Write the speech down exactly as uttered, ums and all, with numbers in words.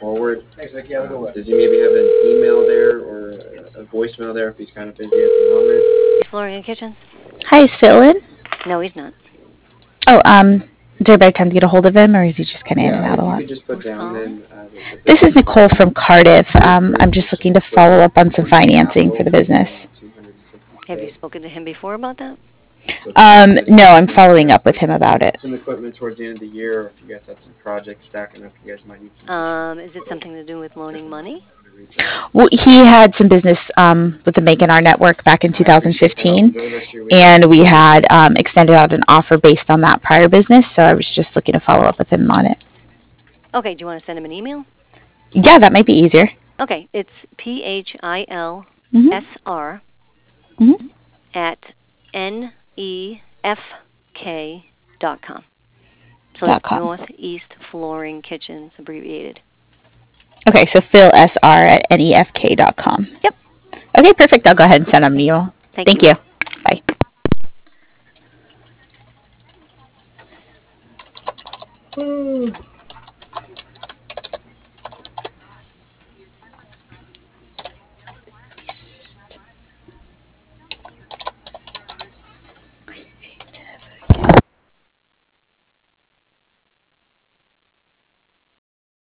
forward. Um, does he maybe have an email there or a, a voicemail there if he's kind of busy at the moment? Flooring and Kitchens? Hi, is Phil in? No, he's not. Oh, um, is there a better time to get a hold of him, or is he just kind of in and Yeah, out if a you lot? could just put Who's down calling? then. Uh, the, the This is business Nicole card. from Cardiff. Um, I'm just looking to follow up on some financing for the business. Have you spoken to him before about that? Um, no, I'm following up with him about it. Some equipment towards the end of the year, or if you guys have some projects stacking up, you guys might need some. Um, is it something to do with loaning money? Well, he had some business um, with the Make in Our network back in two thousand fifteen, and we had um, extended out an offer based on that prior business. So I was just looking to follow up with him on it. Okay, do you want to send him an email? Yeah, that might be easier. Okay, it's P H I L S R Mm-hmm. at N E F K dot com. So Dot it's com. Northeast Flooring Kitchens, abbreviated. Okay, so Phil S R at N E F K dot com. Yep. Okay, perfect. I'll go ahead and send him an email. Thank, Thank you. you.